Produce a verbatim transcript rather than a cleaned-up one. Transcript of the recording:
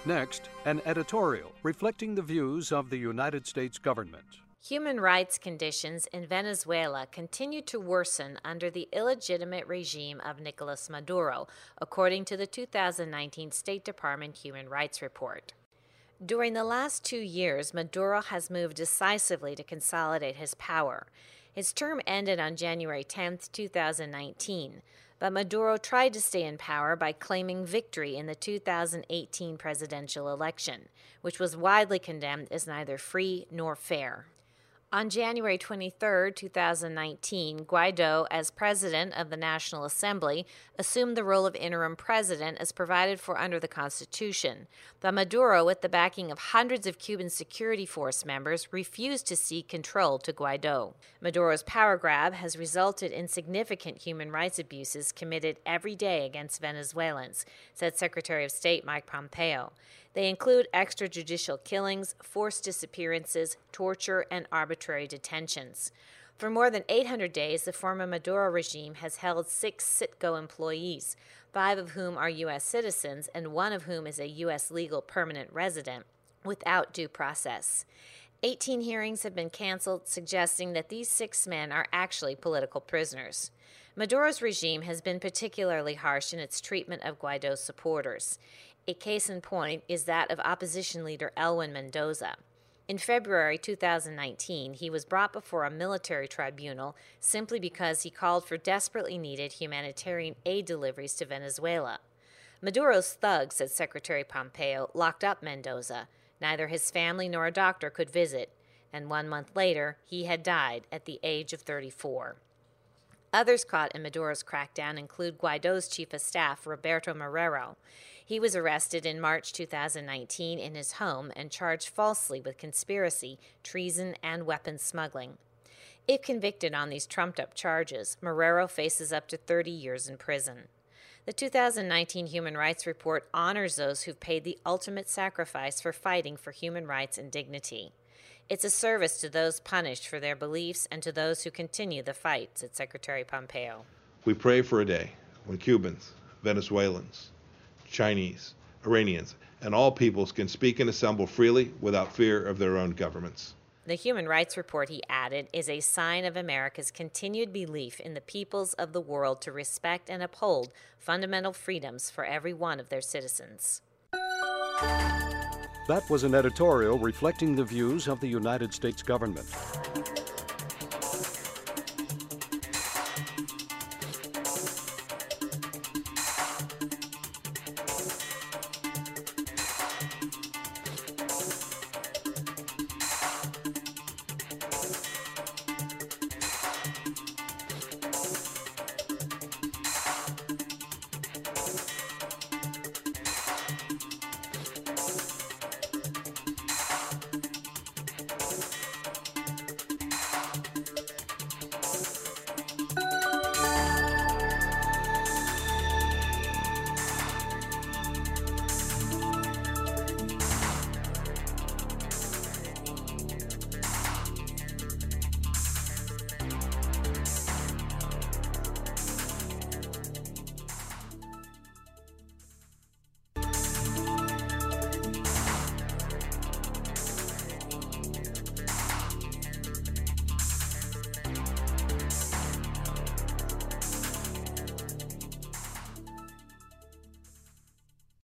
Next, an editorial reflecting the views of the United States government. Human rights conditions in Venezuela continue to worsen under the illegitimate regime of Nicolas Maduro, according to the two thousand nineteen State Department Human Rights Report. During the last two years, Maduro has moved decisively to consolidate his power. His term ended on January tenth, two thousand nineteen, but Maduro tried to stay in power by claiming victory in the two thousand eighteen presidential election, which was widely condemned as neither free nor fair. On January twenty-third, two thousand nineteen, Guaido, as president of the National Assembly, assumed the role of interim president as provided for under the Constitution. But Maduro, with the backing of hundreds of Cuban security force members, refused to cede control to Guaido. Maduro's power grab has resulted in significant human rights abuses committed every day against Venezuelans, said Secretary of State Mike Pompeo. They include extrajudicial killings, forced disappearances, torture, and arbitrary detentions. For more than eight hundred days, the former Maduro regime has held six Citgo employees, five of whom are U S citizens and one of whom is a U S legal permanent resident, without due process. Eighteen hearings have been canceled, suggesting that these six men are actually political prisoners. Maduro's regime has been particularly harsh in its treatment of Guaido's supporters. A case in point is that of opposition leader Elwin Mendoza. In February two thousand nineteen, he was brought before a military tribunal simply because he called for desperately needed humanitarian aid deliveries to Venezuela. Maduro's thugs, said Secretary Pompeo, locked up Mendoza. Neither his family nor a doctor could visit, and one month later, he had died at the age of thirty-four. Others caught in Maduro's crackdown include Guaido's chief of staff, Roberto Marrero. He was arrested in March two thousand nineteen in his home and charged falsely with conspiracy, treason, and weapons smuggling. If convicted on these trumped-up charges, Marrero faces up to thirty years in prison. The two thousand nineteen Human Rights Report honors those who've paid the ultimate sacrifice for fighting for human rights and dignity. It's a service to those punished for their beliefs and to those who continue the fight, said Secretary Pompeo. We pray for a day when Cubans, Venezuelans, Chinese, Iranians, and all peoples can speak and assemble freely without fear of their own governments. The Human Rights Report, he added, is a sign of America's continued belief in the peoples of the world to respect and uphold fundamental freedoms for every one of their citizens. That was an editorial reflecting the views of the United States government.